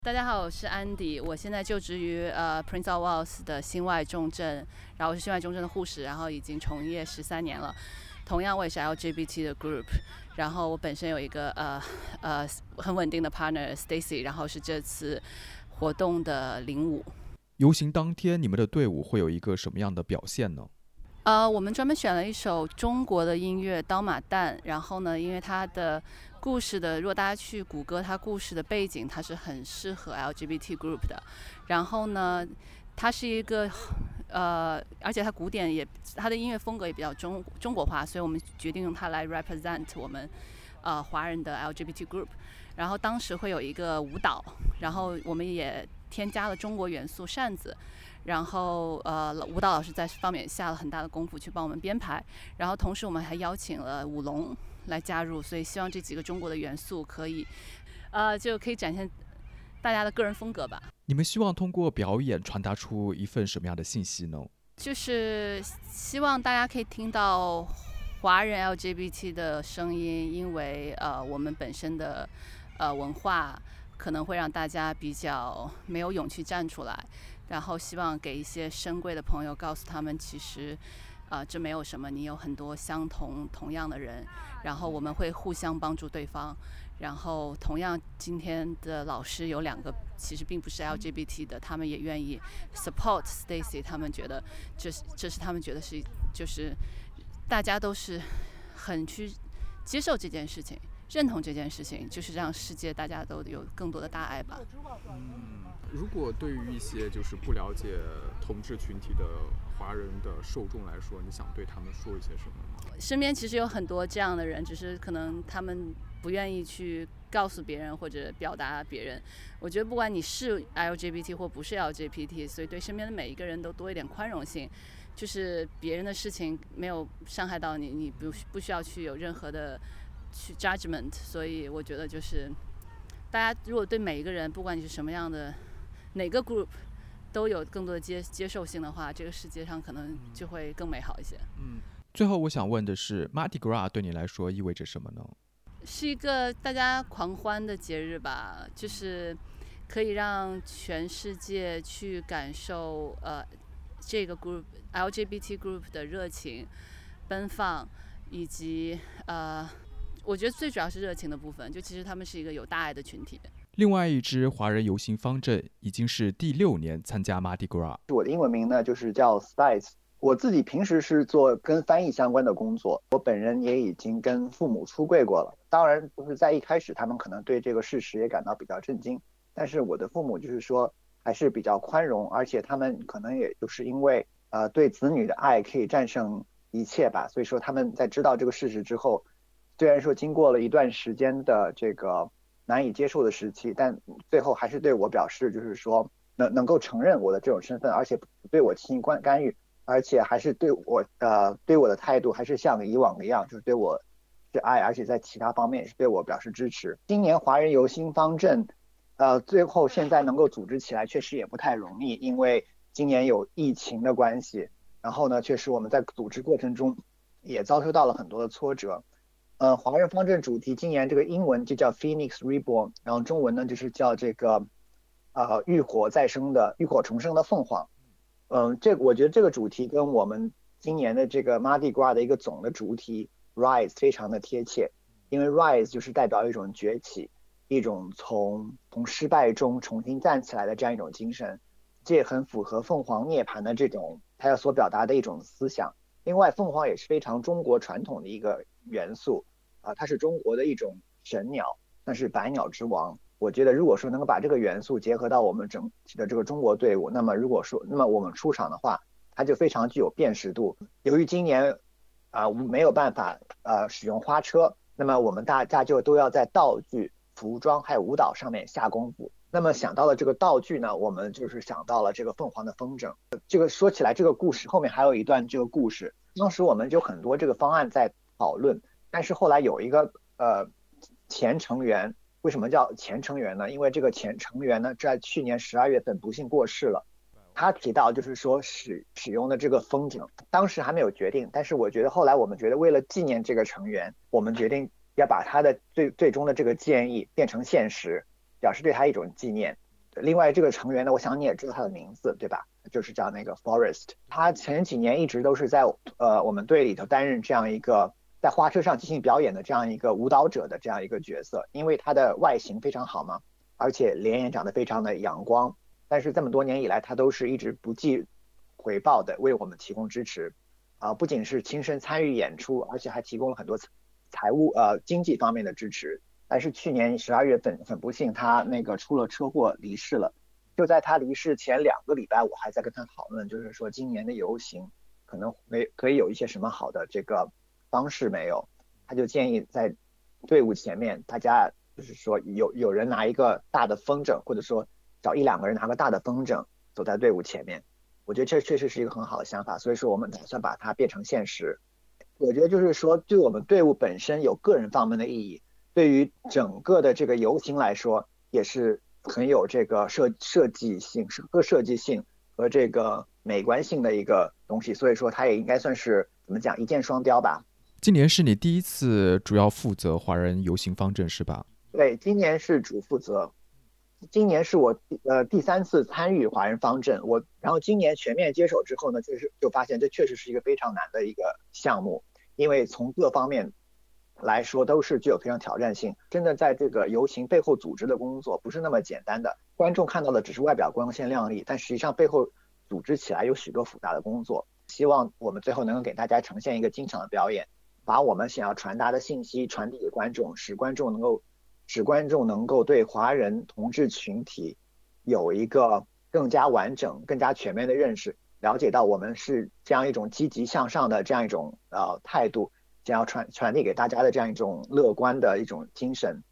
大家好，我是安迪，我现在就职于Prince of Wales 的心外重症，然后我是心外重症的护士，然后已经从业13年了。同样我也是 LGBT 的 group， 然后我本身有一个很稳定的 partner Stacy， 然后是这次活动的领舞。 游行当天，你们的队伍会有一个什么样的表现呢？ 我们专门选了一首中国的音乐《刀马旦》，然后呢，因为它的故事的，如果大家去谷歌它故事的背景，它是很适合 LGBT group 的。然后呢，它是一个而且它古典也，它的音乐风格也比较中国化，所以我们决定用它来 represent 我们华人的 LGBT group。然后当时会有一个舞蹈，然后我们也添加了中国元素扇子。然后舞蹈老师在方面下了很大的功夫去帮我们编排，然后同时我们还邀请了舞龙来加入，所以希望这几个中国的元素可以就可以展现大家的个人风格吧。 你们希望通过表演传达出一份什么样的信息呢？ 就是希望大家可以听到华人 LGBT 的声音，因为我们本身的文化可能会让大家比较没有勇气站出来，然后希望给一些深贵的朋友告诉他们，其实这没有什么，你有很多同样的人，然后我们会互相帮助对方。然后同样今天的老师有2个其实并不是 LGBT 的，他们也愿意 support Stacy， 他们觉得这是他们觉得是就是大家都是很去接受这件事情，认同这件事情，就是让世界大家都有更多的大爱吧。 如果对于一些就是不了解同志群体的华人的受众来说，你想对他们说一些什么吗？ 身边其实有很多这样的人，只是可能他们不愿意去告诉别人或者表达别人。我觉得不管你是 LGBT 或不是 LGBT， 所以对身边的每一个人都多一点宽容性，就是别人的事情没有伤害到你，你不需要去有任何的去 judgment。 所以我觉得就是大家如果对每一个人，不管你是什么样的哪个 group， 都有更多的接受性的话，这个世界上可能就会更美好一些。 最后我想问的是 Mardi Gras 对你来说意味着什么呢？ 是一个大家狂欢的节日吧，就是可以让全世界去感受这个 group LGBT group 的热情奔放，以及我觉得最主要是热情的部分，就其实他们是一个有大爱的群体。 另外一支华人游行方阵已经是第6年参加 Mardi Gras。 我的英文名呢就是叫 Spice。 我自己平时是做跟翻译相关的工作，我本人也已经跟父母出柜过了。当然就是在一开始他们可能对这个事实也感到比较震惊，但是我的父母就是说还是比较宽容，而且他们可能也就是因为对子女的爱可以战胜一切吧，所以说他们在知道这个事实之后，虽然说经过了一段时间的这个难以接受的时期，但最后还是对我表示就是说能够承认我的这种身份，而且不对我进行干预，而且还是对我的态度还是像以往一样，就是对我是爱，而且在其他方面也是对我表示支持。今年华人游行方阵最后现在能够组织起来确实也不太容易，因为今年有疫情的关系，然后呢确实我们在组织过程中也遭受到了很多的挫折。华人方阵主题今年这个英文就叫 Phoenix Reborn， 然后中文呢就是叫这个浴火重生的凤凰。我觉得这个主题跟我们今年的这个 Mardi Gras 的一个总的主题 Rise 非常的贴切，因为 Rise 就是代表一种崛起，一种从失败中重新站起来的这样一种精神，这也很符合凤凰涅槃的这种它所表达的一种思想。另外凤凰也是非常中国传统的一个元素它是中国的一种神鸟，那是百鸟之王。我觉得如果说能够把这个元素结合到我们整体的这个中国队伍，那么我们出场的话，它就非常具有辨识度。由于今年我们没有办法使用花车，那么我们大家就都要在道具、服装还有舞蹈上面下功夫。那么想到了这个道具呢，我们就是想到了这个凤凰的风筝。这个说起来这个故事后面还有一段这个故事，当时我们就很多这个方案在讨论，但是后来有一个前成员。为什么叫前成员呢？因为这个前成员呢在去年12月份不幸过世了。他提到就是说使用的这个风筝当时还没有决定，但是我觉得后来我们觉得为了纪念这个成员，我们决定要把他的最终的这个建议变成现实，表示对他一种纪念。 另外这个成员呢，我想你也知道他的名字对吧？就是叫那个 Forest， 他前几年一直都是在我们队里头担任这样一个在花车上进行表演的这样一个舞蹈者的这样一个角色，因为他的外形非常好嘛，而且脸也长得非常的阳光，但是这么多年以来他都是一直不计回报的为我们提供支持，不仅是亲身参与演出，而且还提供了很多财务经济方面的支持。但是去年12月份很不幸他那个出了车祸离世了，就在他离世前2个礼拜我还在跟他讨论，就是说今年的游行可能可以有一些什么好的这个方式没有，他就建议在队伍前面大家就是说有人拿一个大的风筝，或者说找1-2个人拿个大的风筝走在队伍前面，我觉得这确实是一个很好的想法，所以说我们打算把它变成现实。我觉得就是说对我们队伍本身有个人方面的意义，对于整个的这个游行来说也是很有这个设计性和这个美观性的一个东西，所以说它也应该算是怎么讲一箭双雕吧。 今年是你第一次主要负责华人游行方阵是吧？ 对，今年是主负责，今年是我第3次参与华人方阵，然后今年全面接手之后呢，就发现这确实是一个非常难的一个项目，因为从各方面来说都是具有非常挑战性，真的在这个游行背后组织的工作不是那么简单的，观众看到的只是外表光鲜亮丽，但实际上背后组织起来有许多复杂的工作。希望我们最后能够给大家呈现一个精彩的表演，把我们想要传达的信息传递给观众，使观众能够对华人同志群体有一个更加完整更加全面的认识，了解到我们是这样一种积极向上的这样一种态度，想要传递给大家的这样一种乐观的一种精神，